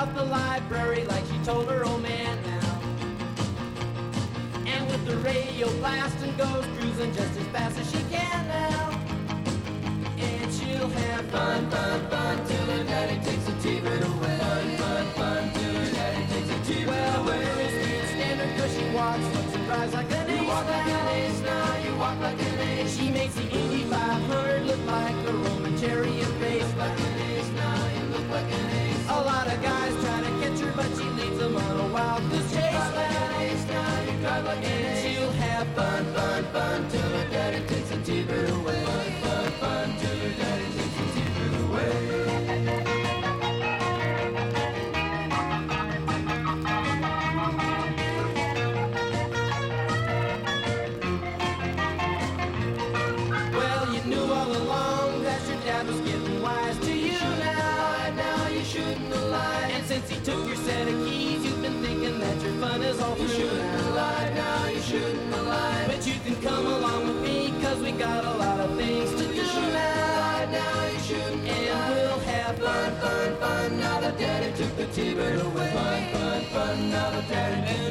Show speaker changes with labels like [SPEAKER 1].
[SPEAKER 1] out the library like she told her old man now. And with the radio blasting goes cruising just as fast as she can now. And she'll have fun, fun, fun till her daddy takes the T-bird away. Fun, fun, fun till her daddy takes the T-bird away. Well, the girl speeds standard cause she walks, looks and drives like an ace. You walk like an ace now, you walk like an ace. She makes the Indy 500 look like a Roman chariot race. Like an ace now, you look like an ace. A lot of guys try to catch her, but she leads them on a wild goose chase. You drive like an ace now, you drive like an ace. And she'll have fun, fun, fun till her daddy takes the T-bird away. Fun, fun, fun till her daddy takes the T-bird away. Since he took your set of keys, you've been thinking that your fun is all through. You shouldn't have lied now, you shouldn't have lied. But you can come along with me, cause we got a lot of things to do now. You shouldn't have lied now, you shouldn't have lied. And we'll have fun, fun, fun, now the daddy took the T-bird away. Fun, fun, fun, now the daddy took the